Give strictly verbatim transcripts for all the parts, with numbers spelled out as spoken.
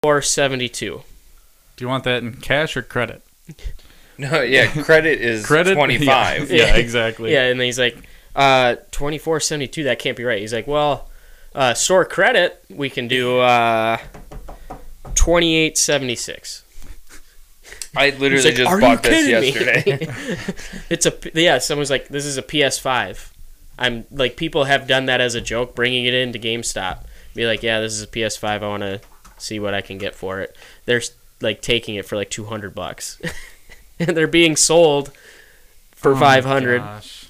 twenty-four seventy-two. Do you want that in cash or credit? No, yeah, credit is Credit? twenty-five. Yeah, yeah, exactly. Yeah, and then he's like, uh, twenty-four seventy-two, that can't be right. He's like, well, uh, store credit, we can do uh, twenty-eight seventy-six. I literally Like, just "Are bought you this kidding me?" yesterday. It's a yeah. Someone's like, "This is a P S five." I'm like, people have done that as a joke, bringing it into GameStop. Be like, "Yeah, this is a P S five. I want to see what I can get for it." They're like taking it for like two hundred bucks, and they're being sold for Oh my five hundred. gosh.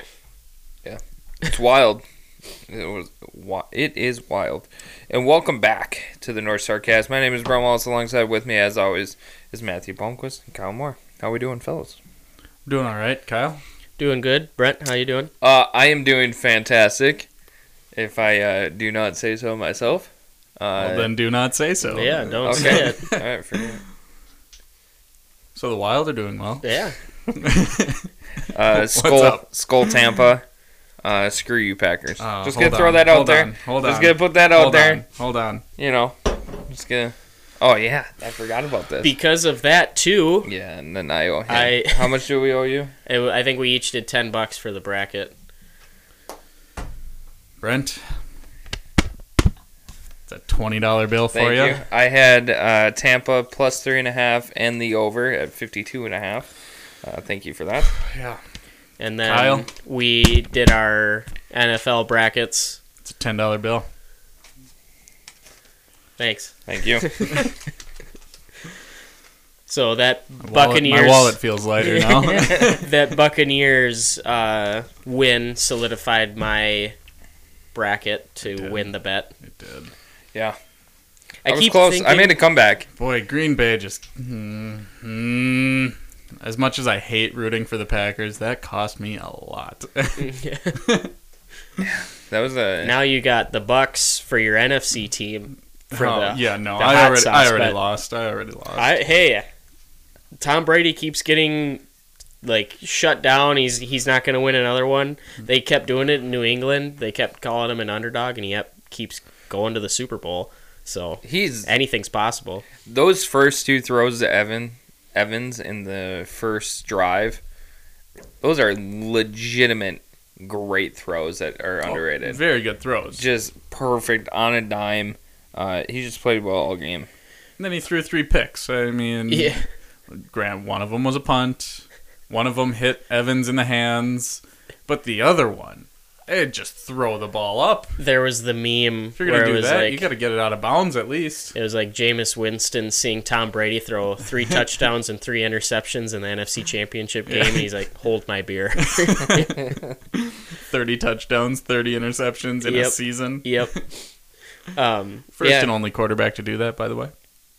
It's wild. It was. wi- It is wild. And welcome back to the North Star Cast. My name is Brent Wallace. Alongside with me, as always, is Matthew Blomquist and Kyle Moore. How we doing, fellas? Doing all right, Kyle? Doing good, Brent. How you doing? Uh, I am doing fantastic. If I uh, do not say so myself. Uh, Well, then do not say so. Yeah, don't okay. say it. All right, forget it. So the Wild are doing well. Yeah. Uh, What's Skull, up? Skull Tampa. Uh, screw you, Packers. Uh, just hold gonna throw on, that out hold there. on, hold just on. gonna put that out Hold there. on, hold on. You know, just gonna. Oh yeah, I forgot about this. Because of that too, yeah, and then I owe him. I- How much do we owe you? it, I think we each did ten bucks for the bracket. Brent, it's a twenty dollar bill for Thank you. you. I had uh, Tampa plus three and a half and the over at fifty-two and a half. Uh, thank you for that. Yeah, And then Kyle? we did our N F L brackets. it's a ten dollar bill. Thanks. Thank you. So that My wallet, Buccaneers, my wallet feels lighter now. that Buccaneers uh, win solidified my bracket to did. win the bet. It did. Yeah, I, I was keep close. thinking, I made a comeback. Boy, Green Bay just. Mm, mm, as much as I hate rooting for the Packers, that cost me a lot. That was a. now you got the Bucks for your N F C team. For Oh, the, yeah, no, the I hot already, sauce I already bet. lost. I already lost. I hey, Tom Brady keeps getting like shut down. He's he's not going to win another one. They kept doing it in New England. They kept calling him an underdog, and he yep, keeps going to the Super Bowl. So He's anything's possible. those first two throws to Evan Evans in the first drive. Those are legitimate great throws that are Oh, underrated. very good throws. Just perfect on a dime. Uh, he just played well all game. And then he threw three picks. I mean, Yeah. Grant, one of them was a punt. One of them hit Evans in the hands. But the other one, it just throw the ball up. There was the meme If you're where going to it do was that, like you got to get it out of bounds at least. it was like Jameis Winston seeing Tom Brady throw three touchdowns and three interceptions in the N F C Championship game, and he's like, "Hold my beer." thirty touchdowns, thirty interceptions in a Yep. season. Yep. Um, First yeah, and only quarterback to do that, by the way.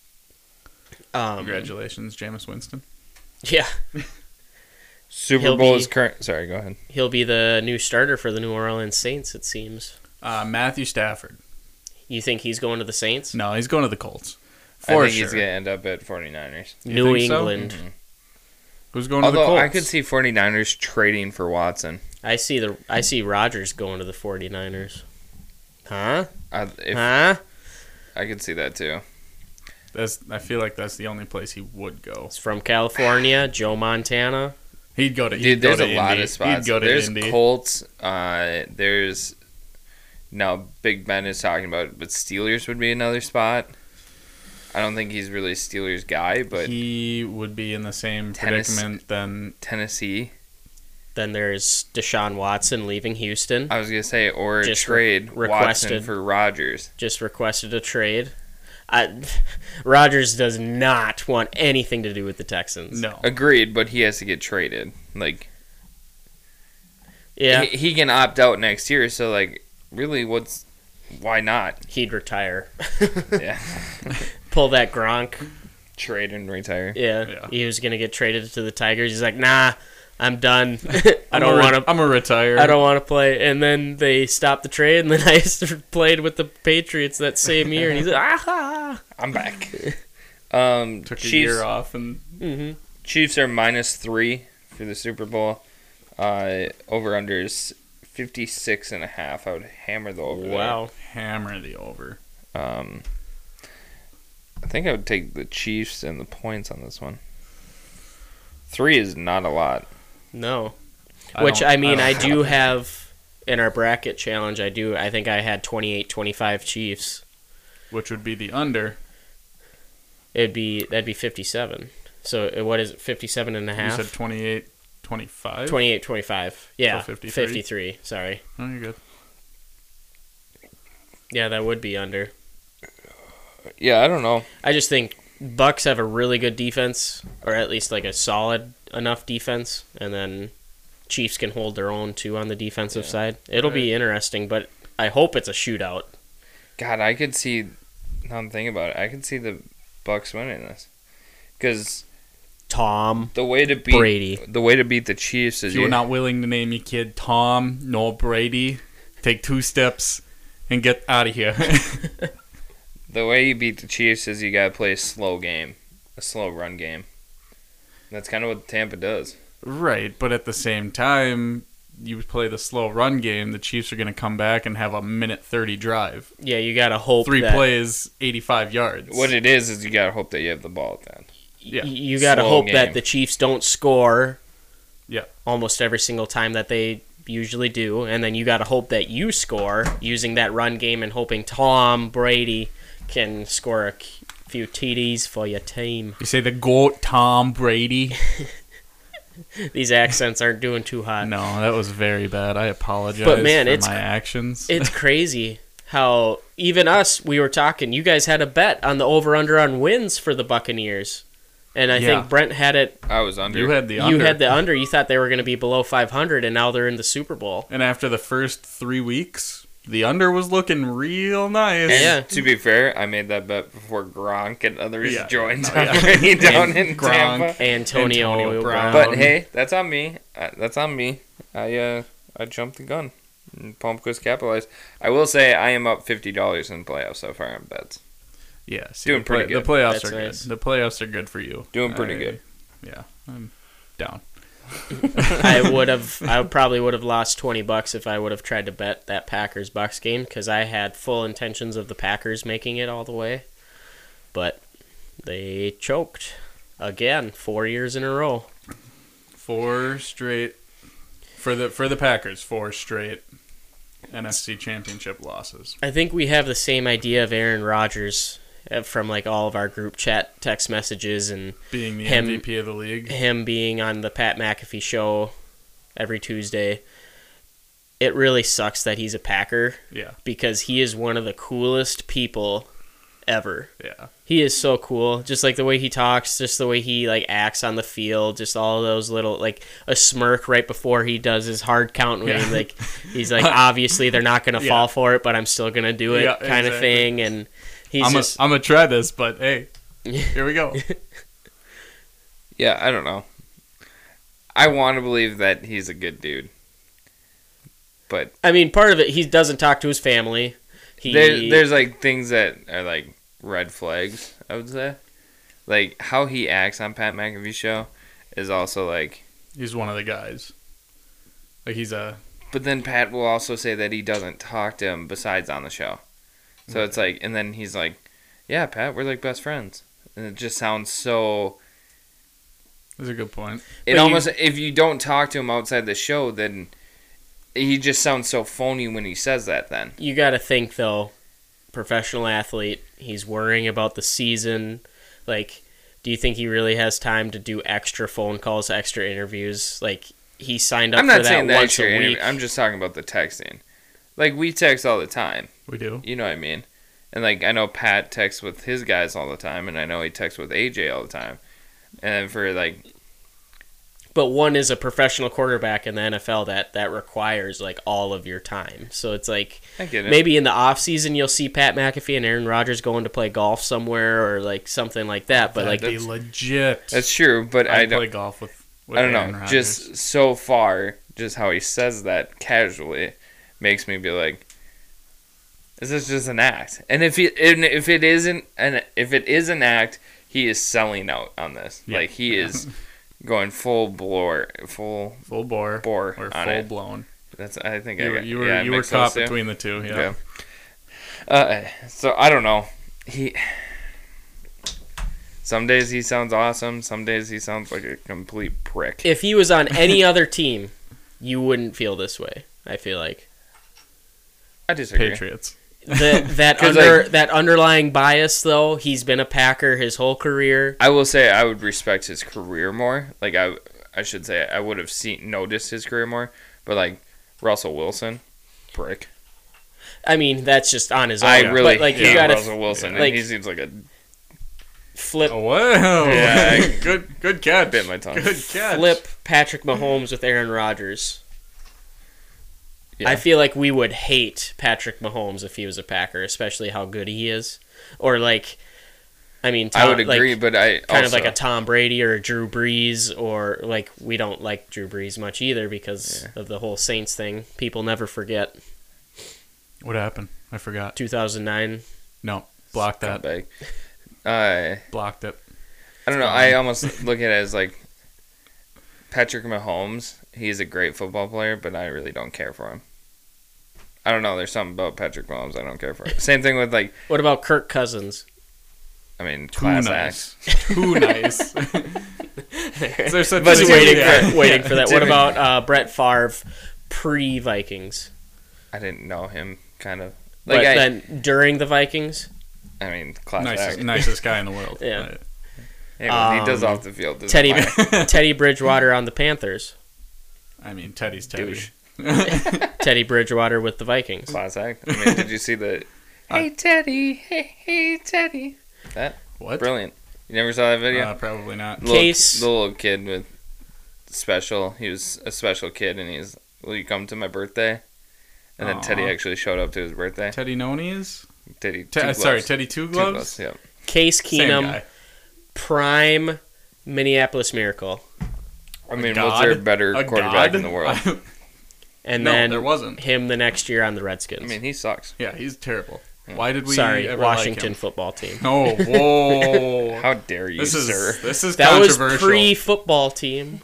um, Congratulations, Jameis Winston. Yeah, Super He'll Bowl be- is current. Sorry, go ahead. he'll be the new starter for the New Orleans Saints. It seems. Uh, Matthew Stafford. You think he's going to the Saints? No, he's going to the Colts. I For think sure. he's going to end up at 49ers. You New think so? England. Who's going to the Although Colts? I could see 49ers trading for Watson. I see the I see Rodgers going to the 49ers. Huh? I, if, Huh? I could see that too. That's, I feel like that's the only place he would go. He's from California. Joe Montana. He'd go to. He'd Dude, go there's to a lot Indy. of spots. He'd go to there's Indy. Colts. Uh, there's now Big Ben is talking about, but Steelers would be another spot. I don't think he's really a Steelers guy, but he would be in the same Tennis- predicament than Tennessee. Then there's Deshaun Watson leaving Houston. I was gonna say, or Just re- trade requested. Watson for Rodgers. Just requested a trade. I, Rodgers does not want anything to do with the Texans. no. Agreed, but he has to get traded. Like, Yeah, he, he can opt out next year. So, like, really, what's why not? he'd retire. Yeah, Pull that Gronk. trade and retire. Yeah, Yeah. he was gonna get traded to the Tigers. He's like, nah, I'm done. I I'm don't a re- want to. I'm a retire. I don't want to play. And then they stopped the trade, and then I played with the Patriots that same year, and he's like, ah. I'm back. Um, Took a Chiefs, year off and Mm-hmm. Chiefs are minus three for the Super Bowl. Uh, over under is fifty-six and a half. I would hammer the over. Wow. hammer the over. There. Um, think I would take the Chiefs and the points on this one. Three is not a lot. No. I Which, don't- I mean, I I, don't do have have, in our bracket challenge, I do, I think I had twenty-eight twenty-five Chiefs. Which would be the under. It'd be, that'd be fifty-seven. So uh, what is it, fifty-seven and a half? You said twenty-eight twenty-five? twenty-eight twenty-five. Yeah, So fifty-three? fifty-three, sorry. Oh, you're good. Yeah, that would be under. Yeah, I don't know. I just think Bucks have a really good defense, or at least like a solid enough defense, and then Chiefs can hold their own too on the defensive Yeah. side. It'll be interesting, but I hope it's a shootout. God, I could see. Now I'm thinking about it. I could see the Bucks winning this because Tom the way to beat Brady. the way to beat the Chiefs is If you were you, not willing to name your kid Tom, no Brady, take two steps and get out of here. the way you beat the Chiefs is you gotta play a slow game, a slow run game. That's kind of what Tampa does. Right, but at the same time, you play the slow run game, the Chiefs are going to come back and have a minute thirty drive. Yeah, you gotta hope Three that plays, eighty-five yards. What it is is you gotta hope that you have the ball at that. Yeah. y- you gotta Slow hope game. that the Chiefs don't score. Yeah. Almost every single time that they usually do, and then you gotta hope that you score using that run game and hoping Tom Brady can score a c- few T Ds for your team. You say the GOAT Tom Brady? These accents aren't doing too hot. No, that was very bad. I apologize But, man, for it's- my actions. It's crazy how even us, we were talking, you guys had a bet on the over-under on wins for the Buccaneers. And I Yeah. think Brent had it, I was under. you had the you under. had the under, you thought they were going to be below five hundred, and now they're in the Super Bowl. And after the first three weeks, the under was looking real nice. And Yeah. to be fair, I made that bet before Gronk and others Yeah. joined No, yeah. already down in Gronk. Tampa. Antonio, Antonio Brown. Brown. But hey, that's on me. Uh, that's on me. I uh, I jumped the gun. Palmquist capitalized. I will say I am up fifty dollars in the playoffs so far on bets. Yeah, see, Doing the play- pretty good. The playoffs That's are nice. good. The playoffs are good for you. Doing pretty I- good. Yeah, I'm down. I would have, I probably would have lost twenty bucks if I would have tried to bet that Packers Bucks game because I had full intentions of the Packers making it all the way, but they choked again, four years in a row. Four straight for the for the Packers. Four straight N F C Championship losses. I think we have the same idea of Aaron Rodgers uh, from like all of our group chat text messages and Being the Him- M V P of the league. him being on the Pat McAfee show every Tuesday. It really sucks that he's a Packer Yeah, because he is one of the coolest people ever. yeah. He is so cool. Just like the way he talks, just the way he like acts on the field, just all those little like a smirk right before he does his hard count when Yeah. he, like he's like obviously they're not gonna Yeah. fall for it, but I'm still gonna do it Yeah, kind of exactly. thing. And he's I'm just gonna try this, but hey, here we go. Yeah, I don't know. I want to believe that he's a good dude, but I mean, part of it he doesn't talk to his family. He there, there's like things that are like red flags. I would say, like how he acts on Pat McAfee's show is also like. He's one of the guys. Like he's a But then Pat will also say that he doesn't talk to him besides on the show. So it's like, and then he's like, "Yeah, Pat, we're like best friends," and it just sounds so. That's a good point. It But you- almost if you don't talk to him outside the show, then he just sounds so phony when he says that. Then you got to think though, professional athlete, he's worrying about the season. Like, do you think he really has time to do extra phone calls, extra interviews? Like, he signed up I'm for not that saying that once extra a interview. week. I'm just talking about the texting. Like we text all the time. We do. You know what I mean? And like I know Pat texts with his guys all the time, and I know he texts with A J all the time. And for like, But one is a professional quarterback in the N F L that that requires like all of your time. So it's like I get it. maybe in the off season you'll see Pat McAfee and Aaron Rodgers going to play golf somewhere or like something like that. But like That'd be legit. That's true, but I I'd don't. play golf with. with I don't Aaron know. Rodgers. Just so far, just how he says that casually makes me be like, "Is this just an act?" And if he, and if it isn't, and if it is an act, he is selling out on this. Yeah. Like he is going full bore, full full bore bore or on full it. blown. That's I think You I were got, you were, yeah, I you were mixed those caught two. between the two. Yeah. Yeah. Uh, so I don't know. He Some days he sounds awesome. Some days he sounds like a complete prick. If he was on any other team, you wouldn't feel this way. I feel like I disagree. Patriots. the, that 'Cause, under like- that underlying bias, though, he's been a Packer his whole career. I will say I would respect his career more. Like I, I should say I would have seen noticed his career more. But like Russell Wilson, prick. I mean, that's just on his own. I really but, like hate you gotta Russell Wilson, like- and he seems like a flip Oh, wow. Yeah. good good catch. Bit my tongue. Good catch. flip Patrick Mahomes with Aaron Rodgers. Yeah. I feel like we would hate Patrick Mahomes if he was a Packer, especially how good he is. Or like, I mean, Tom, I would agree, like, but I kind also, of like a Tom Brady or a Drew Brees, or like we don't like Drew Brees much either because Yeah. of the whole Saints thing. People never forget What happened? I forgot. two thousand nine. No, block that. scumbag. Uh, Blocked it. I don't know. I almost look at it as like Patrick Mahomes. He's a great football player, but I really don't care for him. I don't know. There's something about Patrick Mahomes I don't care for. Same thing with like, What about Kirk Cousins? I mean, Too class nice. act. Too nice. Is there such But a Just Timmy- waiting yeah. for waiting for that. What Timmy- about uh, Brett Favre pre Vikings? I didn't know him. Kind of But like I. then during the Vikings, I mean, class nicest, act. nicest guy in the world. Yeah. Right. Hey, what he does Um, off the field. doesn't Teddy matter. Teddy Bridgewater on the Panthers, I mean, Teddy's Teddy. Douche. Teddy Bridgewater with the Vikings. Class act. I mean, did you see the? Hey Teddy, hey hey Teddy. That What? brilliant. You never saw that video? Uh, probably not. Little, Case- the little kid with special. He was a special kid, and he's, will you come to my birthday? And then Aw. Teddy actually showed up to his birthday. Teddy Nonies? Teddy, Te- two uh, sorry, gloves. Teddy Two Two Gloves? gloves. Yeah. Case Same Keenum, guy. prime Minneapolis Miracle, I mean, God? was there a better A quarterback god? in the world? and no, then there wasn't. him the next year on the Redskins. I mean, he sucks. Yeah, he's terrible. Why did we Sorry, ever Washington like him? football team. Oh, whoa. How dare you, this is sir? this is That was controversial. pre-football team.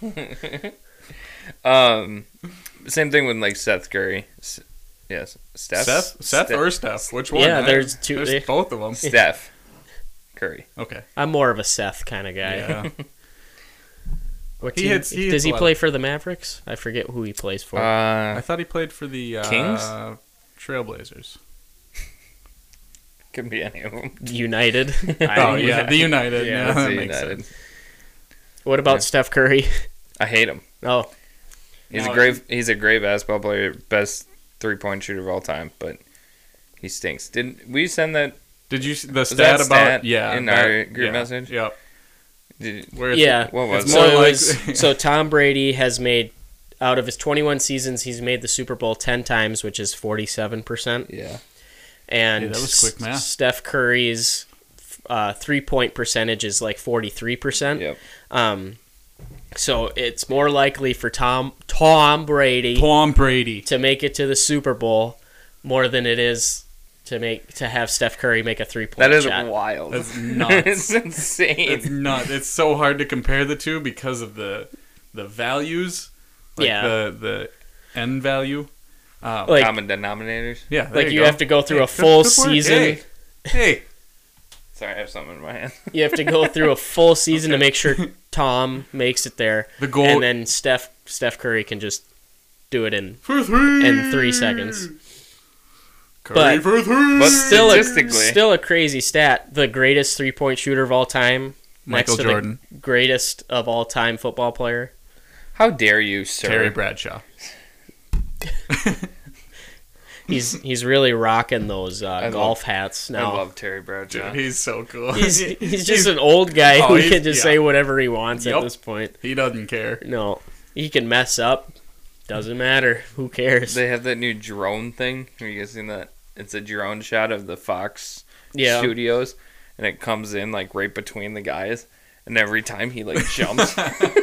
Um, same thing with like Seth Curry. S- yes, Steph. Seth, Seth, Ste- or Steph? Which one? Yeah, I- there's two- There's they- both of them. Steph Curry. Okay. I'm more of a Seth kind of guy. Yeah. What He team- hits- he does hits he a lot play of- for the Mavericks? I forget who he plays for. I Uh, thought he played for the uh, Kings? Trailblazers. could be any of them. United. Oh yeah, the United. Yeah, Yeah, That's that the makes United. sense. What about Yeah. Steph Curry? I hate him. Oh, He's No, a great. He's a great basketball player, best three point shooter of all time, but he stinks. Did we send that? Did you see the that stat about? stat yeah, in that- our group yeah, message? Yep. Did, Where it's, yeah. what was It's it? So more it like- was, so Tom Brady has made out of his twenty-one seasons, he's made the Super Bowl ten times, which is forty-seven percent. Yeah. And Yeah, that was quick math. Steph Curry's uh, three-point percentage is like forty-three percent. Yep. Um, so it's more likely for Tom Tom Brady Tom Brady. to make it to the Super Bowl more than it is to make to have Steph Curry make a three-point That is shot. wild. That's nuts. it's insane. It's not. It's so hard to compare the two because of the the values. Like Yeah. The the end value. Um, Like- Common denominators. yeah. There Like you, you go. have to go through Hey, a good- full good work. season. Hey. Hey. Sorry, I have something in my hand. You have to go through a full season to make sure Tom makes it there, The goal and then Steph Steph Curry can just do it in for three in three seconds. Curry But- for three. But Still a, Statistically. still a crazy stat. The greatest three-point shooter of all time, Michael next to Jordan. the greatest of all time football player. How dare you, sir? Terry Bradshaw. He's he's really rocking those uh, love- golf hats I now. love Terry Bradshaw. Dude, he's so cool. He's he's just an old guy Oh, who he's- can just yeah. say whatever he wants Yup. at this point. He doesn't care. No, he can mess up. Doesn't matter. Who cares? They have that new drone thing. Have you guys seen that? It's a drone shot of the Fox Yeah. studios, and it comes in like right between the guys, and every time he like jumps,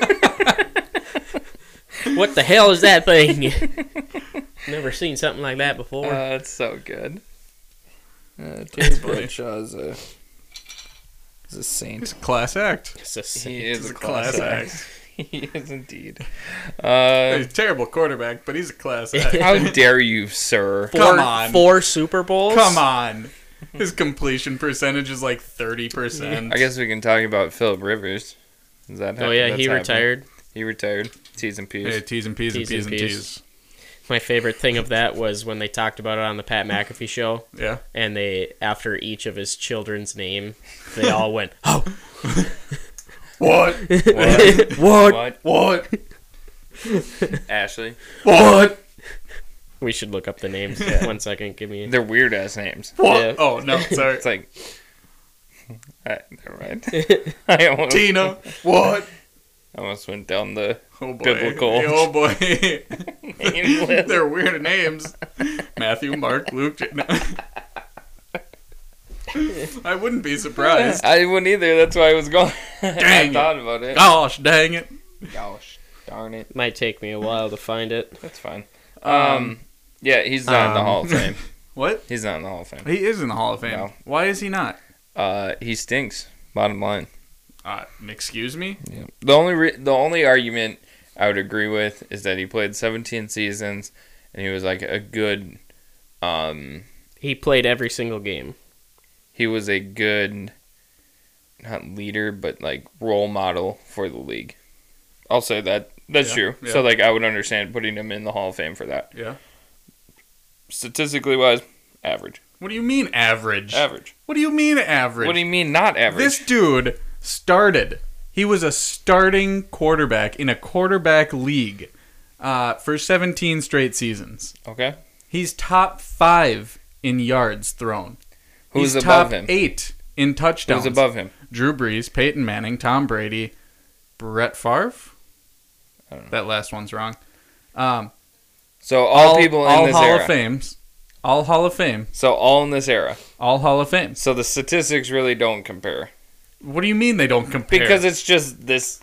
What the hell is that thing? Never seen something like that before. uh, it's so good. Uh, Terry Bradshaw is a is a saint. Class act. It's a He He's is a a class class act. He is indeed. Uh, He's a terrible quarterback, but he's a class act. how dare you, sir? four, Come on. four Super Bowls. Come on. His completion percentage is like thirty percent. I guess we can talk about Philip Rivers. Is that Oh yeah, that's he happening? retired. He retired. T's and P's. Hey, T's and P's and T's P's and and P's. T's. My favorite thing of that was when they talked about it on the Pat McAfee show, Yeah. and they after each of his children's name, they all went, "Oh, What? What? what? what? What? Ashley. What? We should look up the names. One second, give me. They're weird ass names. What? Yeah. Oh no, sorry. It's like. I, never mind. I almost, Tina. What? I almost went down the Oh boy. Biblical. Hey, oh boy. name list. They're weird names. Matthew, Mark, Luke. J- no. I wouldn't be surprised. I wouldn't either. That's why I was going. Dang I it. thought about it. Gosh, dang it. Gosh, darn it. Might take me a while to find it. That's fine. Um, Um, yeah, he's not in the um, Hall of Fame. What? He's not in the Hall of Fame. He is in the Hall of Fame. No. Why is he not? Uh, he stinks. Bottom line. Uh, excuse me? Yeah. The only re- the only argument I would agree with is that he played seventeen seasons and he was like a good. Um, He played every single game. he was a good, not leader, but like role model for the league. I'll say that. That's Yeah, true. yeah. So like I would understand putting him in the Hall of Fame for that. Yeah. Statistically wise, average. What do you mean average? Average. What do you mean average? What do you mean not average? This dude started. He was a starting quarterback in a quarterback league uh, for seventeen straight seasons. Okay. He's top five in yards thrown. Who's He's above top him? eight in touchdowns. Who's above him? Drew Brees, Peyton Manning, Tom Brady, Brett Favre. I don't know. That last one's wrong. Um, So all, people in all this Hall era. of Fames, all Hall of Fame, So all in this era. all Hall of Fame. So the statistics really don't compare What do you mean they don't compare? because it's just this.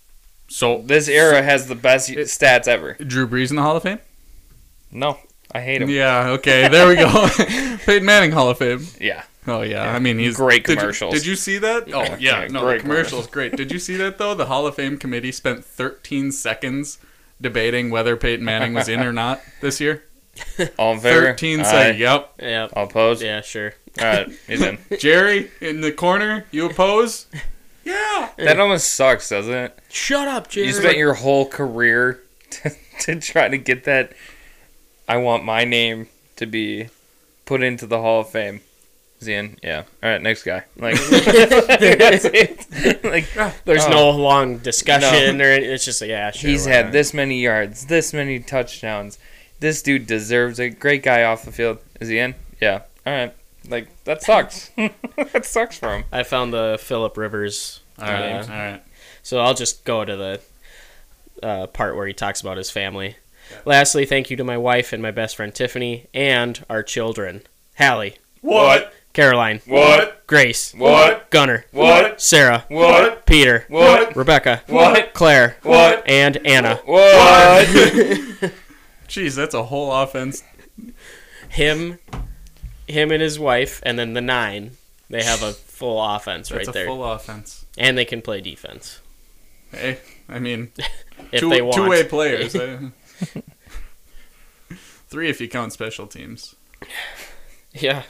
so This era has the best stats ever. Drew Brees in the Hall of Fame. No, I hate him. Yeah, okay, there we go. Peyton Manning Hall of Fame. Yeah. Oh yeah, I mean he's Great did you- commercials. Did you, see that? Oh yeah, Yeah, no, great the commercials great. Did you see that though? The Hall of Fame committee spent thirteen seconds debating whether Peyton Manning was in or not this year. All in favor? Thirteen Aye. seconds. Yep. Yeah. All opposed? Yeah, sure. All right, he's in. Jerry in the corner. You oppose? Yeah. That almost sucks, doesn't it? Shut up, Jerry. You spent your whole career to, to try to get that. I want my name to be put into the Hall of Fame. Is he in? Yeah. All right, next guy. Like, that's it. Like, There's oh. no long discussion or anything. It's just like, yeah, sure. he's why had not? this many yards, this many touchdowns. This dude deserves a great guy off the field. Is he in? Yeah. All right. Like, that sucks. That sucks for him. I found the Philip Rivers. All right. uh, All right. So I'll just go to the uh, part where he talks about his family. Lastly, thank you to my wife and my best friend Tiffany and our children. Hallie, What? Caroline, What? Grace, What? Gunnar, What? Sarah, What? Peter, What? Rebecca, What? Claire, What? and Anna. What? Jeez, that's a whole offense. Him, him and his wife, and then the nine. They have a full offense That's right a there, full offense. and they can play defense Hey, I mean, if two, they want. two-way players. uh, Three if you count special teams. Yeah,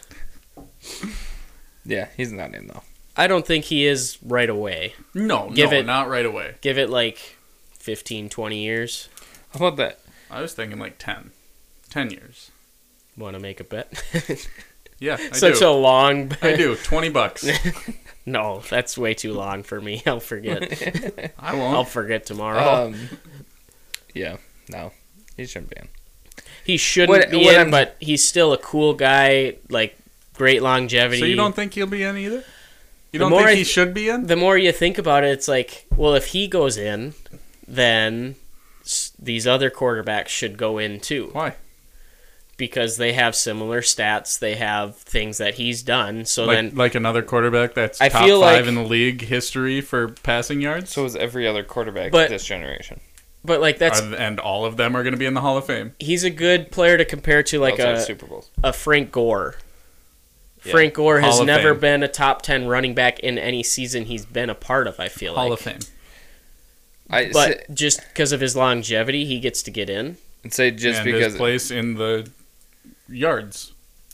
Yeah, he's not in, though. I don't think he is right away. No, Give no, it- not right away. Give it like fifteen, twenty years. How about that? I was thinking like ten. ten years. Want to make a bet? Yeah, I Such do. a long bet. I do. twenty bucks. No, that's way too long for me. I'll forget. I won't. I'll forget tomorrow. Um, yeah, no. He shouldn't be in. he shouldn't what- be what in, I'm- but he's still a cool guy. Like great longevity. So you don't think he'll be in either? You The don't more think I- he should be in? The more you think about it, it's like, well, if he goes in, then s- these other quarterbacks should go in too. Why? Because they have similar stats. They have things that he's done. So Like, then, like another quarterback that's I top feel five like- in the league history for passing yards? So is every other quarterback But- this generation. but like that's Are- and all of them are going to be in the Hall of Fame. he's a good player to compare to like Also have a Super Bowls. a Frank Gore. Yeah. Frank Gore has Hall of never Fame. been a top ten running back in any season he's been a part of, I feel Hall like. of Fame. I But say, just because of his longevity, he gets to get in. I'd say just and because his place in the yards.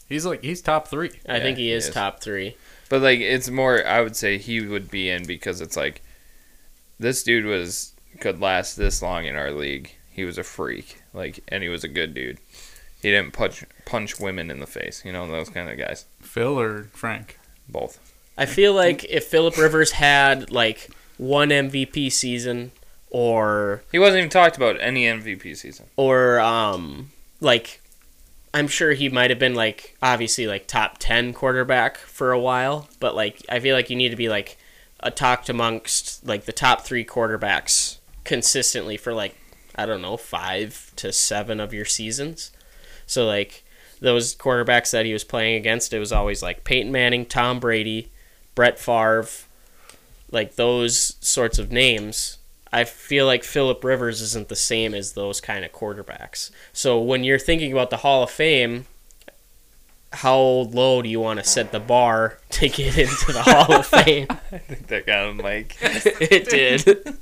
He's like he's top three. I Yeah, think he he is is. top three. But like, it's more. I would say he would be in because it's like, this dude was could last this long in our league. He was a freak, like, and he was a good dude. He didn't punch punch women in the face. You know, those kind of guys. Phil or Frank? Both. I feel like if Phillip Rivers had like one M V P season, or He wasn't even talked about any M V P season. or um like, I'm sure he might have been like obviously like top ten quarterback for a while, but like I feel like you need to be like a talked amongst like the top three quarterbacks consistently for like, I don't know, five to seven of your seasons. So like those quarterbacks that he was playing against, it was always like Peyton Manning, Tom Brady, Brett Favre, like those sorts of names. I feel like Phillip Rivers isn't the same as those kind of quarterbacks. So when you're thinking about the Hall of Fame, how low do you want to set the bar to get into the Hall of Fame? I think that got him like. It did.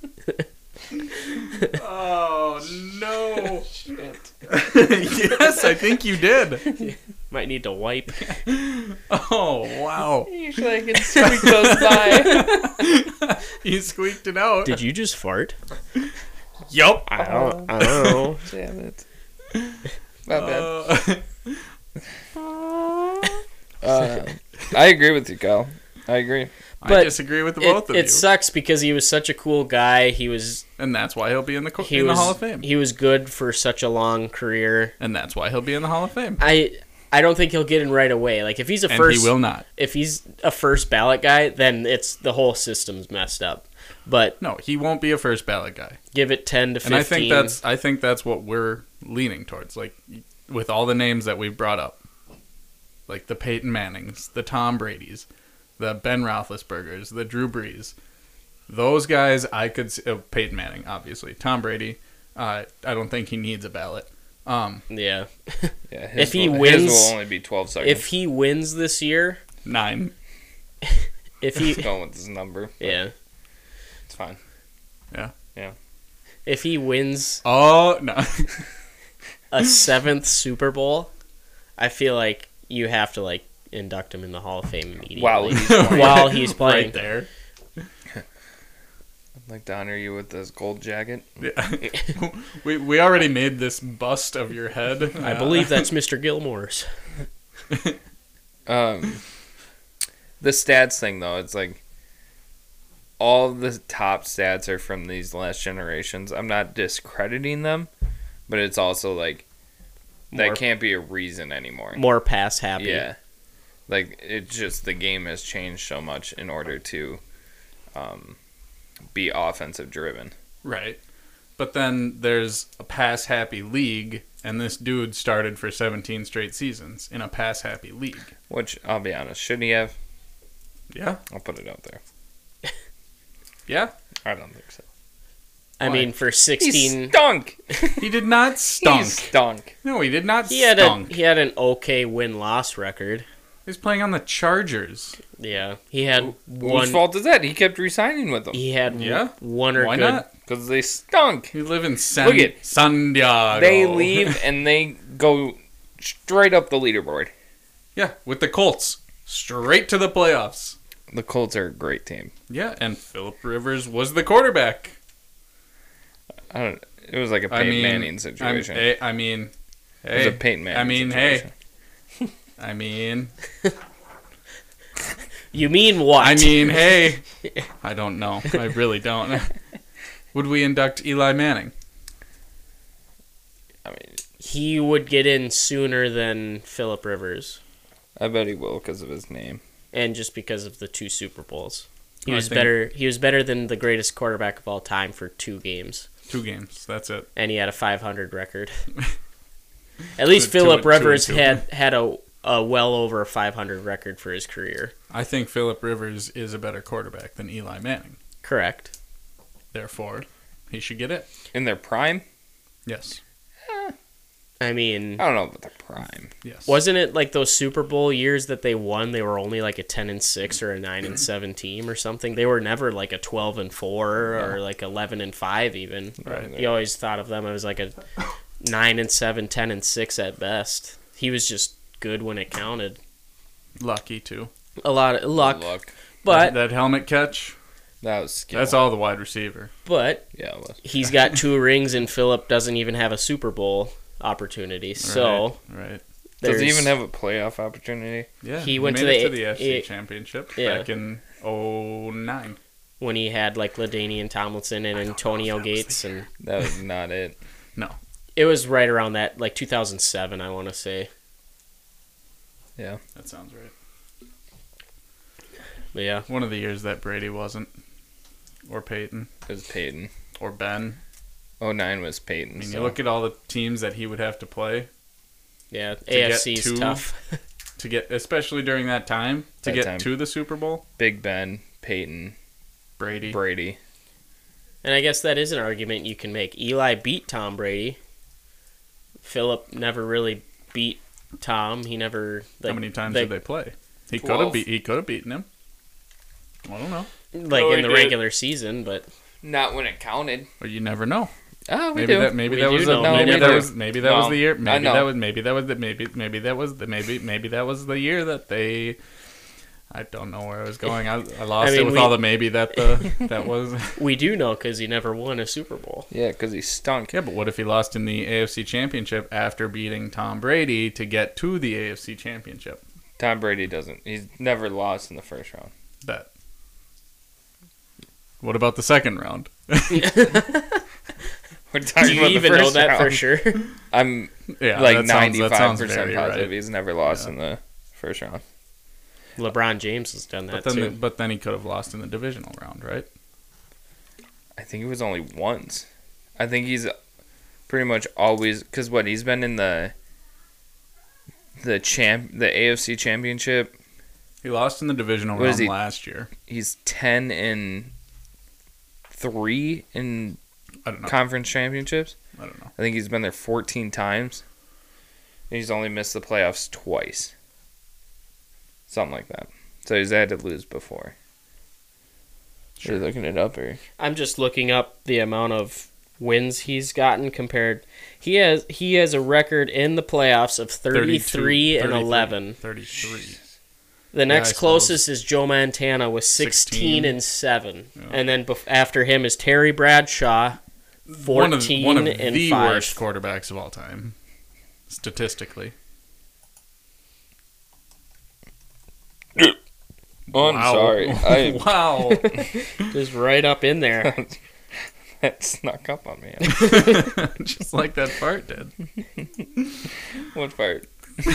Oh no! Yes, I think you did. Might need to wipe. Oh wow! Usually I can squeak those by. You squeaked it out. Did you just fart? Yup. I don't, I don't know. Damn it. My bad. Uh, Uh, I agree with you, Kyle. I agree. I But disagree with the It, both of it you, sucks because he was such a cool guy. He was and that's why he'll be in the co- he in was the Hall of Fame. he was good for such a long career. And that's why he'll be in the Hall of Fame. I I don't think he'll get in right away. Like if he's a And first he will not. if he's a first ballot guy, then it's the whole system's messed up. But No, he won't be a first ballot guy. give it ten to fifteen. And I think that's I think that's what we're leaning towards. Like with all the names that we've brought up, like the Peyton Mannings, the Tom Brady's, the Ben Roethlisbergers, the Drew Brees, those guys I could see, uh, Peyton Manning obviously, Tom Brady. Uh, I don't think he needs a ballot. Um, yeah. Yeah, his If he will, wins- his will only be twelve seconds. If he wins this year, nine. if he going with his number, but yeah, it's fine. if he wins Oh no. a seventh Super Bowl, I feel like you have to like induct him in the Hall of Fame immediately. While he's playing. While he's playing. Right there. I'd like to honor you with this gold jacket. Yeah. we we already made this bust of your head. I Uh, believe that's Mister Gilmore's. Um, the stats thing though, it's like all the top stats are from these last generations. I'm not discrediting them, but it's also like that More- can't be a reason anymore. More pass happy. Yeah, like it's just the game has changed so much in order to um, be offensive driven. Right. But then there's a pass happy league, and this dude started for seventeen straight seasons in a pass happy league. Which I'll be honest, should he have? Yeah. I'll put it out there. Yeah. I don't think so. I Why? mean, for He sixteen, stunk. He did not stunk. He stunk. No, he did not he had stunk. a he had an okay win loss record. He's playing on the Chargers. Yeah, he had Whose one. fault is that? He kept resigning with them He had Yeah. one or Why good. not? because they stunk. You live in San, Look at- San Diego. They leave and they go straight up the leaderboard. Yeah, with the Colts. Straight to the playoffs. The Colts are a great team. Yeah, and Phillip Rivers was the quarterback. I don't. It was like a I Peyton mean, Manning I'm, situation. hey, I mean, it was hey, a Peyton Manning. I mean, situation. hey, I mean, You mean what? I mean, hey. I don't know. I really don't. Would we induct Eli Manning? I mean, he would get in sooner than Phillip Rivers, I bet he will because of his name. and just because of the two Super Bowls. He I was think- better. He was better than the greatest quarterback of all time for two games, Two games. That's it. and he had a five hundred record. At least Two- two- Phillip two- Rivers two. had had a, a well over a five hundred record for his career. I think Phillip Rivers is a better quarterback than Eli Manning. Correct. Therefore, he should get it. In their prime? Yes. I mean, I don't know about the prime. Yes. wasn't it like those Super Bowl years that they won? They were only like a ten and six or a nine and seven team or something. They were never like a twelve and four or like eleven and five even. Right. You always thought of them as like a nine and seven, ten and six at best. He was just good when it counted. Lucky too. A lot of luck, Luck. but that, that helmet catch. That was skill. That's all the wide receiver. but Yeah, it was. he's got two rings, and Phillip doesn't even have a Super Bowl opportunity. So right. right. Does he there's- even have a playoff opportunity? Yeah, He went made to it the- to the A F C eh, Championship yeah. back in oh nine. when he had like LaDainian Tomlinson and I don't know Antonio if that was Gates, the and That was not it. No, it was right around that, like two thousand seven, I want to say. Yeah. that sounds right. But yeah, One of the years that Brady wasn't, or Peyton, It was Peyton. or Ben. oh nine was Peyton. I mean, so. you look at all the teams that he would have to play yeah, get A F C's two- tough. to get, especially during that time, to That get time. to the Super Bowl. Big Ben, Peyton, Brady. Brady. And I guess that is an argument you can make. Eli beat Tom Brady. Phillip never really beat Tom. He never. Like, How many times they, did they play? He could Twelve. have beat. He could have beaten him. I don't know. Like No, in he the did. regular season, but Not when it counted. Or you never know. Oh, we Maybe do. that. Maybe We that do was. know. A, No, maybe we that do. was. Maybe that was No, the year. I Maybe know. that was. Maybe that was the. Maybe. Maybe that was the. Maybe. Maybe that was the year that they. I don't know where I was going. I, I lost I mean, it with we- all the maybe that the that was. we do know because he never won a Super Bowl. Yeah, because he stunk. Yeah, but what if he lost in the A F C Championship after beating Tom Brady to get to the A F C Championship? Tom Brady doesn't. He's never lost in the first round. Bet. What about the second round? We're talking Do you about the even know first that round. for sure? I'm Yeah, like that sounds- that ninety-five sounds percent very positive right. he's never lost Yeah. in the first round. LeBron James has done that But then, too. but then he could have lost in the divisional round, right? I think it was only once. I think he's pretty much always because what he's been in the the champ the A F C Championship. He lost in the divisional What is round he- last year. He's ten and three in I don't know. conference championships. I don't know. I think he's been there fourteen times. And he's only missed the playoffs twice. Something like that. So he's had to lose before. Sure. You're looking it up, Eric. I'm just looking up the amount of wins he's gotten compared. He has he has a record in the playoffs of thirty-three and eleven. thirty-three. The next I suppose. closest is Joe Montana with sixteen, sixteen. and seven, Yeah. and then bef- after him is Terry Bradshaw, fourteen one of, one of and the five. worst quarterbacks of all time, statistically. Oh, I'm sorry. I wow. Just right up in there. that snuck up on me. Just like that fart did. What part?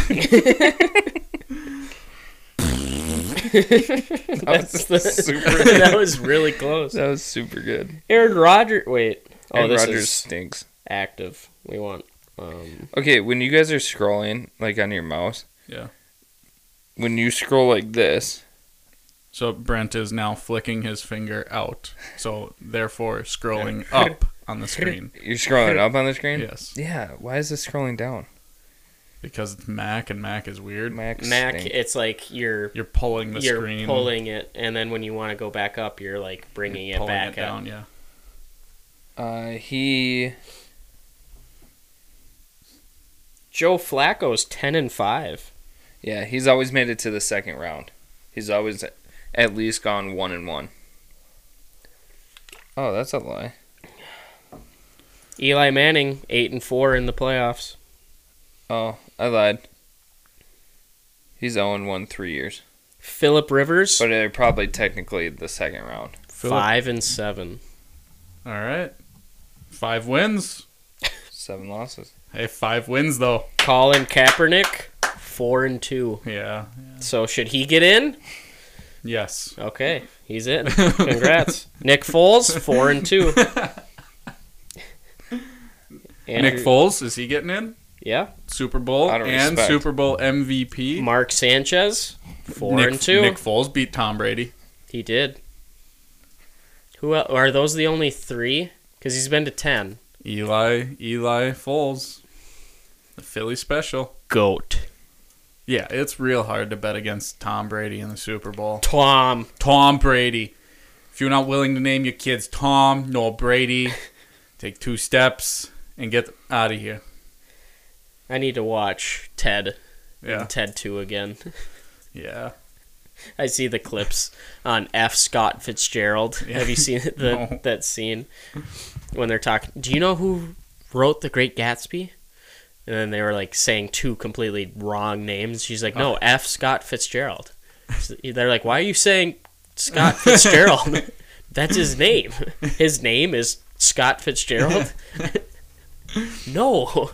That's the, super that was really close. That was super good. Aaron Rodgers. Wait. Oh, Aaron this Rodgers is stinks. active. We want. Um, Okay, when you guys are scrolling, like on your mouse, Yeah. when you scroll like this, So Brent is now flicking his finger out. So therefore scrolling up on the screen. you're scrolling up on the screen? Yes. Yeah, why is this scrolling down? Because it's Mac and Mac is weird. Mac, Mac, stinks. it's like you're You're pulling the you're screen. pulling it, and then when you want to go back up, you're like bringing you're it pulling back it down, up. yeah. Uh, he Joe Flacco's ten and five. yeah, he's always made it to the second round. He's always at least gone one and one. Oh, that's a lie. Eli Manning eight and four in the playoffs. Oh, I lied. He's zero and one three years, Phillip Rivers but they're probably technically the second round. Phillip- five and seven. All right. Five wins. Seven losses. Hey, five wins though. Colin Kaepernick four and two. Yeah. So should he get in? Yes. Okay, he's in. Congrats, Nick Foles four and two. Andrew- Nick Foles, is he getting in? Yeah. Super Bowl Out of and respect. Super Bowl M V P. Mark Sanchez four Nick, and two. Nick Foles beat Tom Brady. He did. Who el are those? The only three? Because he's been to ten. Eli Eli Foles. The Philly special. Goat. Yeah, it's real hard to bet against Tom Brady in the Super Bowl. Tom. Tom Brady. If you're not willing to name your kids Tom nor Brady, take two steps and get out of here. I need to watch Ted. Yeah. And Ted two again. Yeah. I see the clips on F. Scott Fitzgerald. Yeah. Have you seen the, No. that scene when they're talking? Do you know who wrote The Great Gatsby? And then they were like saying two completely wrong names. She's like, no, Oh. F. Scott Fitzgerald. So they're like, why are you saying Scott Fitzgerald? That's his name. His name is Scott Fitzgerald. No.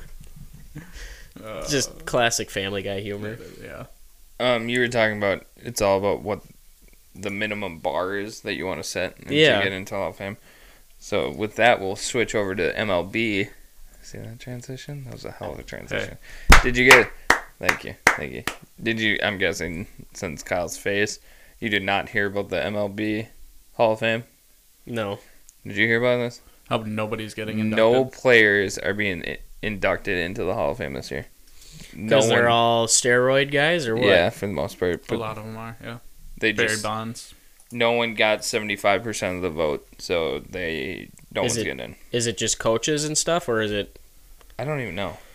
Uh, Just classic Family Guy humor. Yeah. Um, you were talking about it's all about what the minimum bar is that you want to set and Yeah. to get into Hall of Fame. So with that, we'll switch over to M L B. See that transition? That was a hell of a transition. Did you get? Thank you, thank you. Did you? I'm guessing since Kyle's face, you did not hear about the M L B Hall of Fame. No. Did you hear about this? How nobody's getting inducted. No players are being i- inducted into the Hall of Fame this year. No Because they're one- all steroid guys or what? Yeah, for the most part. A But lot of them are, yeah. they Barry just Bonds. no one got seventy-five percent of the vote, so they no Is one's it- getting in. Is it just coaches and stuff, or is it? I don't even know.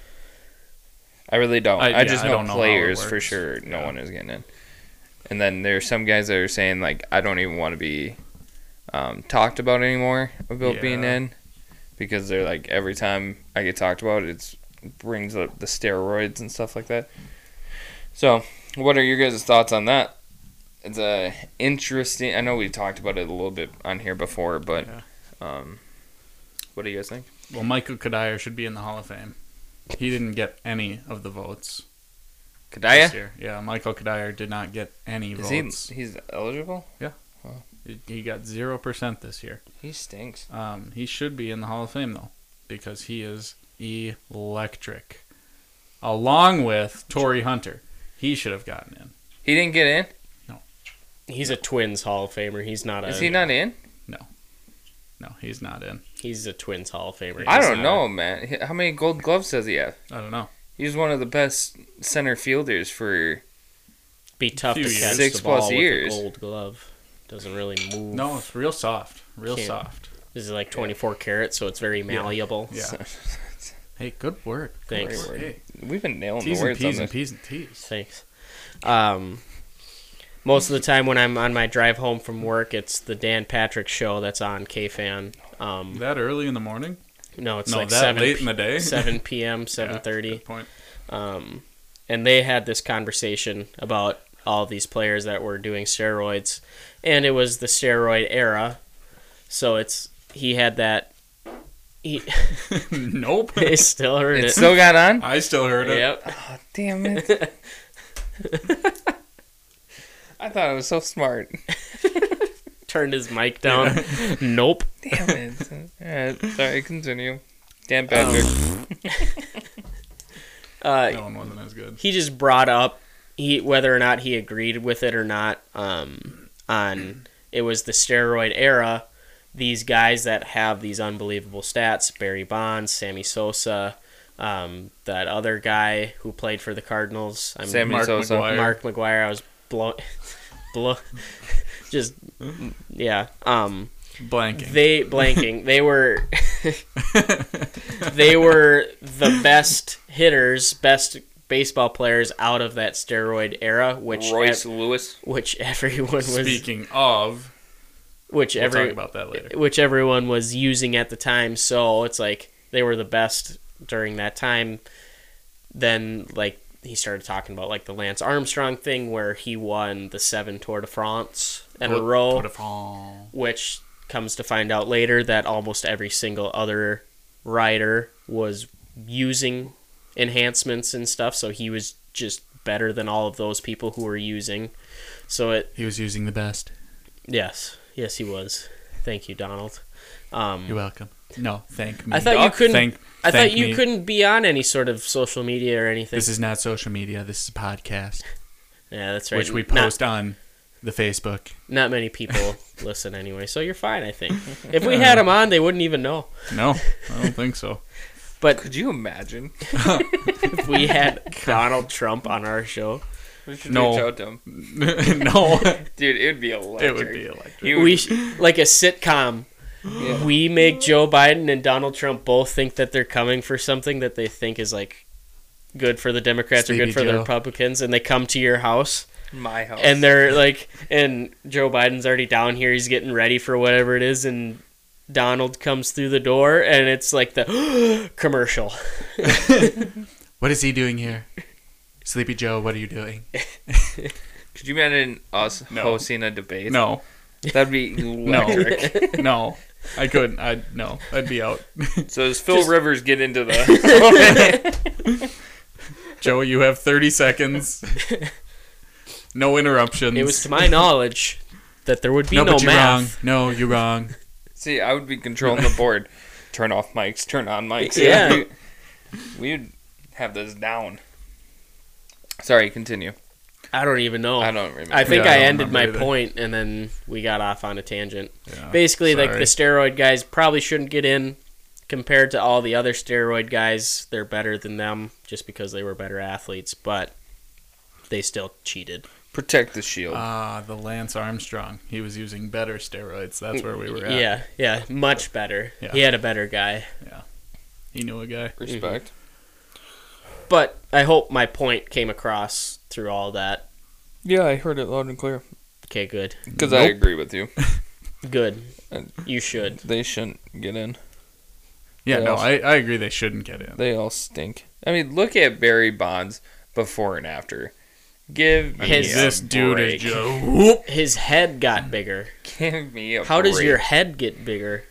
I really don't. I- I, yeah, just I know don't know how it players for works. sure. No Yeah. one is getting in. And then there's some guys that are saying like, I don't even want to be um, talked about anymore about being Yeah. in, because they're like every time I get talked about, it's brings up the steroids and stuff like that. So, what are your guys' thoughts on that? It's a interesting. I know we talked about it a little bit on here before, but Yeah. um, what do you guys think? Well, Michael Kadire should be in the Hall of Fame. He didn't get any of the votes this Kadaya? year. Yeah, Michael Kadire did not get any Is votes. he? He's eligible. He, he got zero percent this year. He stinks. Um, he should be in the Hall of Fame, though, because he is electric. Along with Torrey Hunter. He should have gotten in. He didn't get in. He's a Twins Hall of Famer. He's not a. Is he not in? No, he's not in. He's a Twins Hall of Famer. I He's don't not- know, man. He- How many Gold Gloves does he have? I don't know. He's one of the best center fielders for. Be tough to Few catch years. Six the ball plus years. with a gold glove. Doesn't really move. No, it's real soft. Real Can't- soft. This is like twenty-four karat, so it's very malleable. Yeah. Hey, good work. Good Thanks. work. Hey, We've been nailing T's the and words on P's and this. P's and T's. Thanks. Um, most of the time when I'm on my drive home from work, it's the Dan Patrick Show that's on K-Fan. Um, That early in the morning? no, it's no, like that seven late in the day? seven p.m., Yeah, seven thirty. good point. Um, and they had this conversation about all these players that were doing steroids, and it was the steroid era. So it's he had that. He Nope. I still heard It it. still got on? I still heard it. Yep. Oh, damn it. I thought it was so smart. Turned his mic down. Nope. Damn it. Alright, sorry, continue. Dan Patrick. Uh, That one wasn't as good. he just brought up he whether or not he agreed with it or not. Um, on it was the steroid era. These guys that have these unbelievable stats: Barry Bonds, Sammy Sosa, um, that other guy who played for the Cardinals. I'm Sammy Mark Sosa. McGwire. Mark McGuire. I was blow, blow, just yeah. Um, Blanking. they blanking. They were they were the best hitters, best baseball players out of that steroid era, which Royce Lewis. which everyone was Speaking of, which we'll every talk about that later. which everyone was using at the time. So it's like they were the best during that time. Then like he started talking about like the Lance Armstrong thing where he won the seven Tour de France in a Tour- row, Tour de France. which comes to find out later that almost every single other rider was using enhancements and stuff. So he was just better than all of those people who were using. So it He was using the best. yes, yes he was. Thank you, Donald. Um, You're welcome. No, thank me. I thought you couldn't. Thank, I thank thought you me. couldn't be on any sort of social media or anything. This is not social media. This is a podcast, yeah, that's right. which we Not- post on the Facebook. Not, many people listen anyway, so you're fine. I think if we had them on, they wouldn't even know. No, I don't think so. But Could you imagine? if we had Donald Trump on our show, We should No. reach out to him. No, Dude, it would be electric. it would be electric. He would- we sh- like a sitcom. yeah. We make Joe Biden and Donald Trump both think that they're coming for something that they think is like good for the Democrats or Sleepy good for the Joe. Republicans, and they come to your house My house. and they're like, and Joe Biden's already down here, he's getting ready for whatever it is, and Donald comes through the door, and it's like the commercial. What is he doing here? Sleepy Joe, what are you doing? Could you imagine us No. hosting a debate? No. That'd be No. electric. No. I couldn't. I no. I'd be out. So does Phil Just- Rivers get into the... Joe, you have thirty seconds. No interruptions. It was to my knowledge that there would be no, no, but you're wrong. math. No, you're wrong. See, I would be controlling the board. Turn off mics, turn on mics. Yeah. We, we'd have this down. Sorry, continue. I don't even know. I don't remember. I think Yeah, I I don't ended my remember either. point, and then we got off on a tangent. Yeah, Basically, like sorry. the steroid guys probably shouldn't get in compared to all the other steroid guys. They're better than them just because they were better athletes, but they still cheated. Protect the shield. Ah, the Lance Armstrong. He was using better steroids. That's where we were at. Yeah, yeah, much better. Yeah. He had a better guy. He knew a guy. Respect. But I hope my point came across through all that. Yeah, I heard it loud and clear. Okay, good. Because I Nope. agree with you. Good. And You should. they shouldn't get in. Yeah, They no, also- I, I agree they shouldn't get in. They all stink. I mean, look at Barry Bonds before and after. Give me His- a this dude break. is Joe. Whoop. His head got bigger. Give me a How does break. your head get bigger?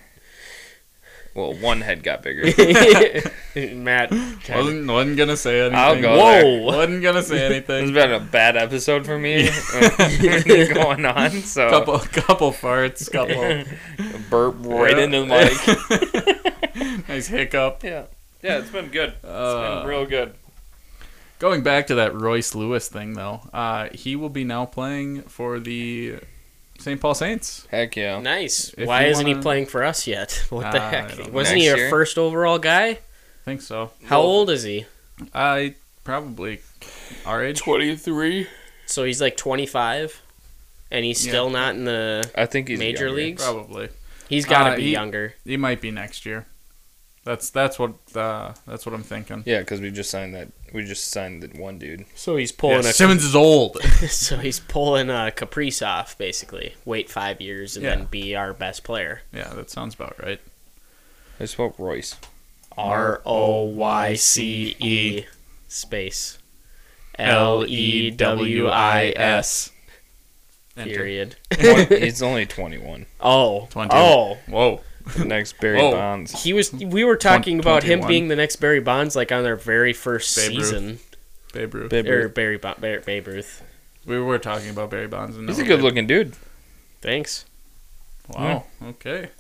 Well, one head got bigger. Matt. kinda- Wasn't, wasn't gonna say anything. I'll go Whoa. there. Wasn't gonna say It's anything. been a bad episode for me going on, so couple, couple farts, couple. burp right Yeah. into the mic. Nice hiccup. Yeah, yeah, it's been good. It's Uh, been real good. Going back to that Royce Lewis thing, though, uh, he will be now playing for the Saint Paul Saints. Heck yeah. Nice. If Why you isn't he wanna- playing for us yet? What the Uh, I heck? don't know. Wasn't Next he our year? first overall guy? I think so. How Well- old is he? I probably our age. twenty-three. So he's like twenty-five, and he's still Yeah. not in the I think he's major younger. leagues. Probably. He's got to Uh, be he- younger. He might be next year. That's that's what uh, that's what I'm thinking. Yeah, because we just signed that. We just signed that one dude. So he's Yeah, pulling Simmons is old. a so he's pulling a Caprice off basically. Wait five years and Yeah. then be our best player. Yeah, that sounds about right. I spoke Royce. R O Y C E space L E W I S Enter. period. Twen- he's only twenty-one. Oh, twenty. oh. Whoa. The next Barry Whoa. Bonds. He was. We were talking about him twenty-one. being the next Barry Bonds, like on their very first Babe Ruth. season, Babe Ruth. Babe or Ruth. Barry Bo- Babe, Babe Ruth. We were talking about Barry Bonds. And He's a Noah good Babe. looking dude. Thanks. Wow. Okay.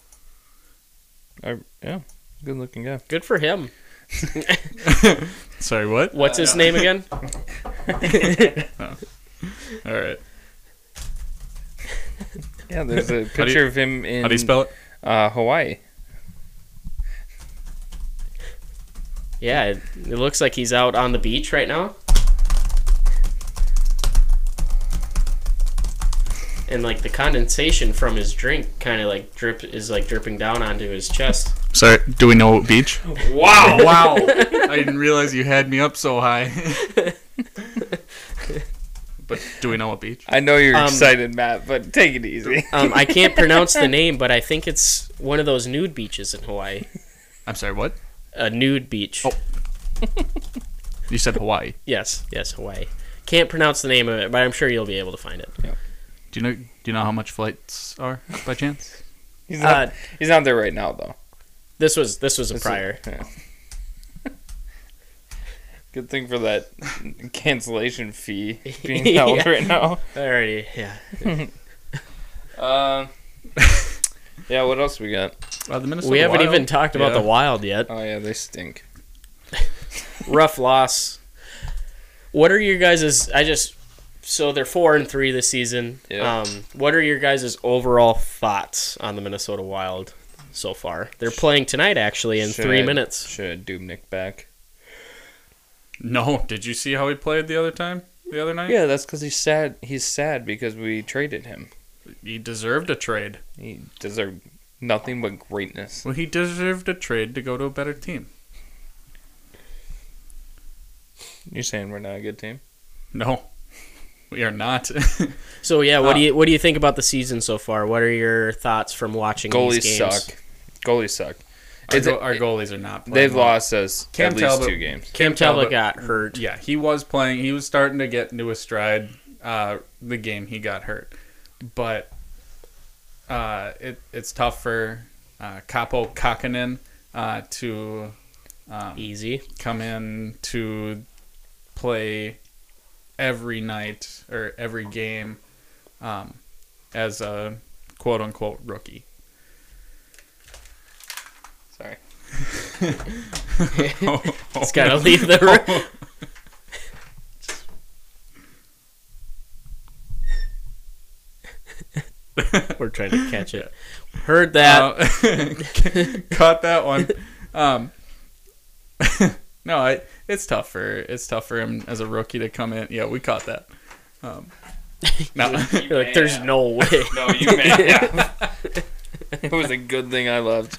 I, yeah, good looking guy. Good for him. Sorry, what? What's his name again? All right. Yeah, there's a do picture you- of him in How do you spell it? uh, Hawaii. Yeah, it, it looks like he's out on the beach right now. And like the condensation from his drink kind of like drip is like dripping down onto his chest. Sorry. Do we know what beach? Wow. Wow. I didn't realize you had me up so high. But do we know what beach? I know you're Um, excited, Matt, but take it easy. Um, I can't pronounce the name, but I think it's one of those nude beaches in Hawaii. I'm sorry, what? A nude beach. Oh. You said Hawaii. Yes, yes, Hawaii. Can't pronounce the name of it, but I'm sure you'll be able to find it. Do you know do you know how much flights are by chance? He's not, Uh, he's not there right now, though. this was this was a This is- prior. yeah. Good thing for that cancellation fee being held Yeah. right now. Alrighty, yeah. Um, yeah, what else we got? Uh, the Minnesota We haven't Wild? even talked about Yeah. the Wild yet. Oh, yeah, they stink. Rough loss. What are your guys' I just so they're four and three this season. Yeah. Um, what are your guys' overall thoughts on the Minnesota Wild so far? They're playing tonight actually in Should three have- minutes. Should have Dubnik back. No. Did you see how he played the other time? The other night? Yeah, that's because he's sad. He's sad because we traded him. He deserved a trade. He deserved nothing but greatness. Well, he deserved a trade to go to a better team. You saying we're not a good team? No, we are not. So yeah, what Uh, do you what do you think about the season so far? What are your thoughts from watching Goalies these games? suck. Goalies suck. Our, It's go- a- our goalies are not playing They've well. lost us Cam at least Talbot- two games. Cam Talbot got hurt. Yeah, he was playing. He was starting to get into a stride. Uh, the game he got hurt, but uh, it it's tough for uh, Capo Kakkonen uh, to um, Easy. come in to play every night or every game um, as a quote unquote rookie. Sorry. It's got to leave the room. We're trying to catch it. Heard that. Uh, caught that one. Um, no, I, it's tough for it's tough for him as a rookie to come in. Yeah, we caught that. Um, no, You're like, there's no way. No, you may have. It was a good thing I left.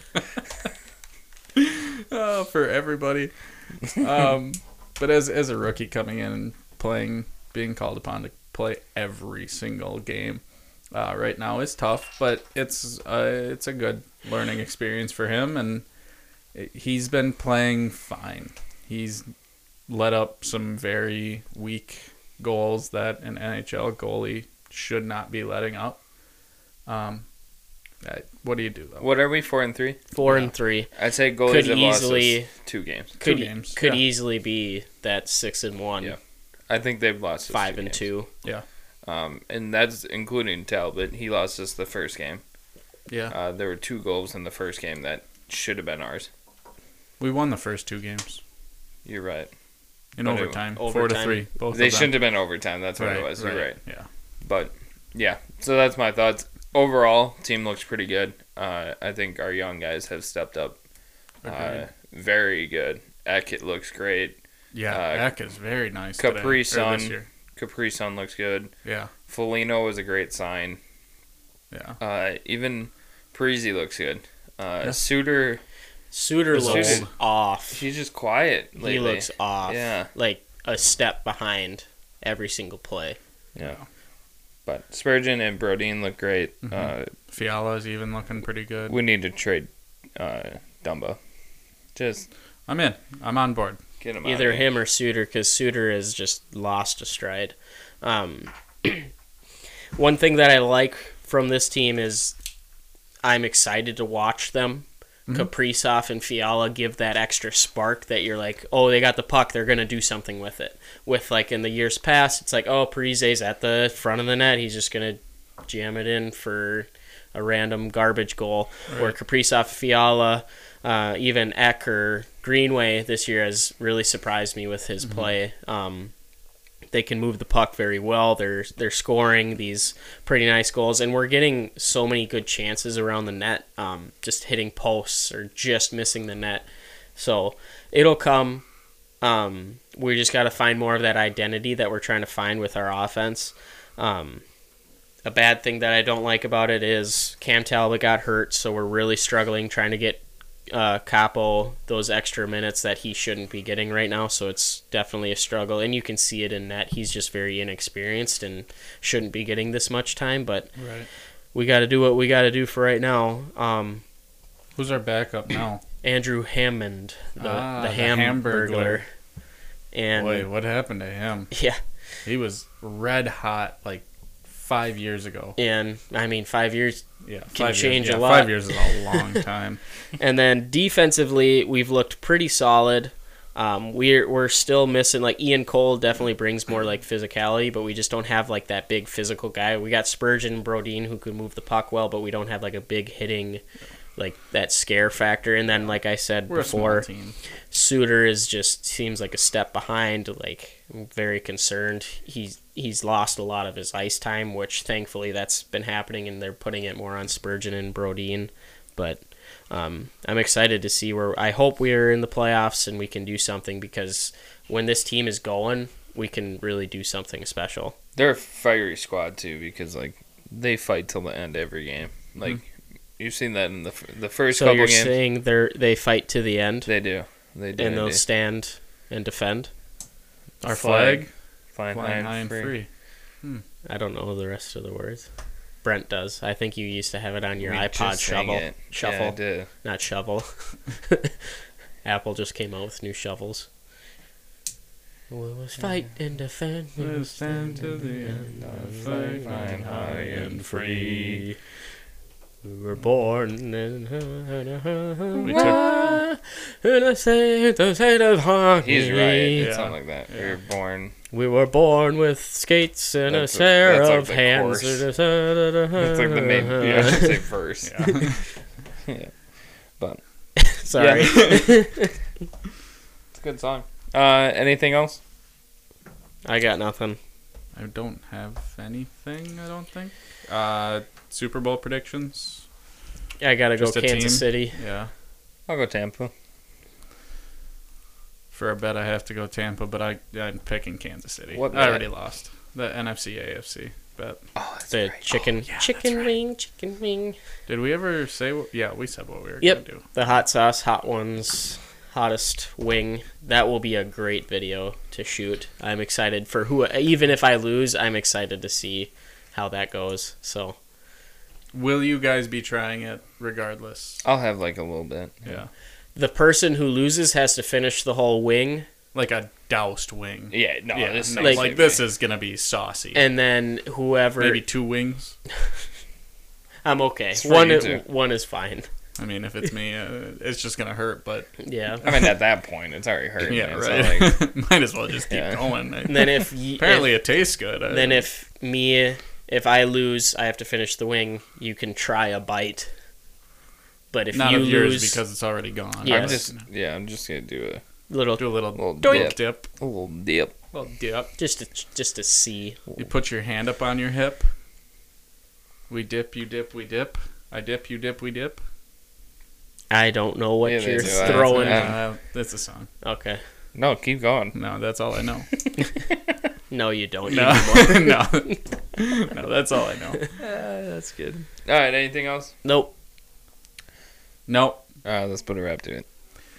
oh, for everybody. Um, but as as a rookie coming in and playing, being called upon to play every single game, uh, right now is tough. But it's uh, it's a good learning experience for him, and it, he's been playing fine. He's let up some very weak goals that an N H L goalie should not be letting up. Um, uh, what do you do though? What are we, four and three? Four Yeah. and three. I'd say goalies Could have easily- lost us two games. Could Two games, could yeah. easily be that six and one, Yeah. I think they've lost us five two and games. two. Yeah, Um, and that's including Talbot. He lost us the first game. yeah. Uh, there were two goals in the first game that should have been ours. We won the first two games You're right. in But it- overtime, four to overtime. three. Both They of them. shouldn't have been overtime. That's what it was. You're right. Yeah. But yeah, so that's my thoughts. Overall, team looks pretty good. Uh, I think our young guys have stepped up. Uh, Agreed. very good. Eckett looks great. Yeah, uh, Eck is very nice. Capri today, or this Sun. year. Capri Sun looks good. Yeah, Foligno was a great sign. yeah. Uh, even Parisi looks good. Uh, Yeah. Suter, Suter Is looks old. off. he's just quiet lately. He looks off. Yeah. Like a step behind every single play. Yeah. But Spurgeon and Brodeen look great. Mhm. Uh, Fiala's even looking pretty good. we need to trade uh, Dumba. Just I'm in. I'm on board. get him Either out of here. him or Suter, because Suter has just lost a stride. Um, one thing that I like from this team is I'm excited to watch them. Mhm. Kaprizov and Fiala give that extra spark that you're like, oh, they got the puck, they're going to do something with it. With, like, in the years past, it's like, oh, Parise's at the front of the net, he's just going to jam it in for a random garbage goal. Right. Or Kaprizov, Fiala, uh, even Eck or Greenway this year has really surprised me with his play. Um, they can move the puck very well. They're they're scoring these pretty nice goals, and we're getting so many good chances around the net, um, just hitting posts or just missing the net. So it'll come. Um, we just got to find more of that identity that we're trying to find with our offense. Um, a bad thing that I don't like about it is Cam Talbot got hurt, so we're really struggling trying to get uh, Capo those extra minutes that he shouldn't be getting right now. So it's definitely a struggle, and you can see it in net. He's just very inexperienced and shouldn't be getting this much time. But Right. we got to do what we got to do for right now. Um, Who's our backup now? Andrew Hammond, the, Ah, the, the Hamburglar, Hamburglar. and Boy, what happened to him? yeah, He was red hot like five years ago. and I mean five years. Yeah, Can five change years. a Yeah, lot. Five years is a long time. And then defensively, we've looked pretty solid. Um, we're we're still missing, like, Ian Cole definitely brings more like physicality, but we just don't have like that big physical guy. We got Spurgeon and Brodeen who could move the puck well, but we don't have like a big hitting, like that scare factor. And then, like I said We're before, a small team. Suter is just seems like a step behind. Like, I'm very concerned. He's he's lost a lot of his ice time, which thankfully that's been happening, and they're putting it more on Spurgeon and Brodeen. But um, I'm excited to see where. I hope we're in the playoffs and we can do something, because when this team is going, we can really do something special. They're a fiery squad too, because like they fight till the end every game. Like you've seen that in the f- the first So couple you're games. saying they they fight to the end, They do. They do. and they'll indeed. stand and defend. Our flag, flying, flying high and free. I don't know the rest of the words. Brent does. I think you used to have it on your We iPod just sang shovel. it. Shuffle. Yeah, I did. Not shovel. Apple just came out with new shovels. We was fight and defend. We'll stand to the end. Flying, flying high and free. We were born in We took- in a state of state of harmony. He's right. Yeah. Something like that. Yeah. We were born. We were born with skates and That's a a- pair that's like of the hands. chorus. It's like the main. Yeah, I should say verse. Yeah. Yeah. But Sorry. it's a good song. Uh, anything else? I got nothing. I don't have anything, I don't think. Uh, Super Bowl predictions? I gotta go Just a Kansas team? City. Yeah. I'll go Tampa. For a bet, I have to go Tampa, but I, I'm picking Kansas City. What I bet? already lost. The N F C A F C bet. Oh, that's The right. chicken, Oh, yeah, chicken that's right. wing, chicken wing. Did we ever say what? Yeah, we said what we were Yep. going to do. The hot sauce, hot ones, hottest wing. That will be a great video to shoot. I'm excited for who. Even if I lose, I'm excited to see how that goes. So Will you guys be trying it regardless? I'll have like a little bit. Yeah. the person who loses has to finish the whole wing, Like a doused wing. Yeah, no, yeah, this no, like- like, this is going to be saucy. and then whoever. Maybe two wings. I'm okay. It's for One, you i- too. one is fine. I mean, if it's me, uh, it's just going to hurt, but Yeah. I mean, at that point, it's already hurting. yeah, It's right. not like- Might as well just keep Yeah. going. And then if y- Apparently if, it tastes good. I- then if me if I lose, I have to finish the wing. You can try a bite. But if Not you of yours lose, because it's already gone. Yeah. I'm Yes. just, yeah, I'm just gonna do a little Do a little, Little little dip. dip. a little dip. Little dip. just to, just to see. You put your hand up on your hip. We dip, you dip, we dip. I dip, you dip, we dip. I don't know what Yeah, they you're do that. throwing. Yeah. Uh, that's a song. Okay. No, keep going. No, that's all I know. No, you don't. No, anymore. no, no. That's all I know. That's good. All right, anything else? Nope. Nope. All right, let's put a wrap to it.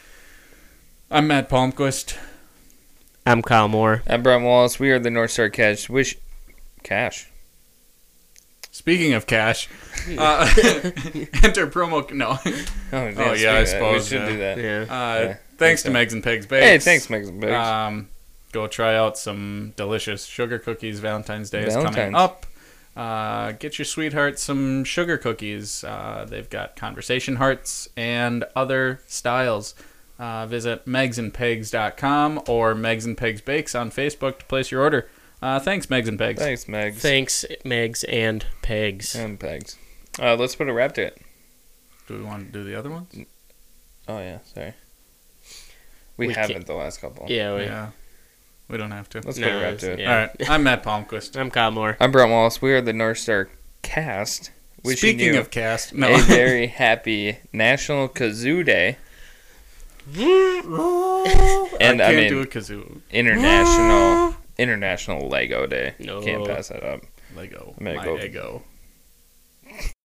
I'm Matt Palmquist. I'm Kyle Moore. I'm Brent Wallace. We are the North Star Cash. Wish cash. Speaking of cash, uh, enter promo. No. Oh, Oh, speaking yeah, I of that, suppose, we should yeah. do that. Yeah. Uh, Yeah, thanks to so. Megs and Pigs Bakes. Hey, thanks, Megs and Pigs. Um, go try out some delicious sugar cookies. Valentine's Day is coming Valentine's. up. Uh, get your sweetheart some sugar cookies. Uh, they've got conversation hearts and other styles. Uh, visit megs and pigs dot com or Megs and Pigs Bakes on Facebook to place your order. Uh, thanks, Megs and Pigs. Thanks, Megs. Thanks, Megs and Pegs. And Pegs. Uh, let's put a wrap to it. Do we want to do the other ones? Oh, yeah, sorry. We, We haven't can't- the last couple. Yeah. We, Yeah. We don't have to. Let's No, put a wrap to it. yeah. All right. I'm Matt Palmquist. I'm Kyle Moore. I'm Brent Wallace. We are the North Star Cast. Wishing Speaking you of cast, no. a very happy National Kazoo Day. And I I, can't mean do a kazoo. International International Lego Day. No. Can't pass that up. Lego. I'm gonna My go- ego.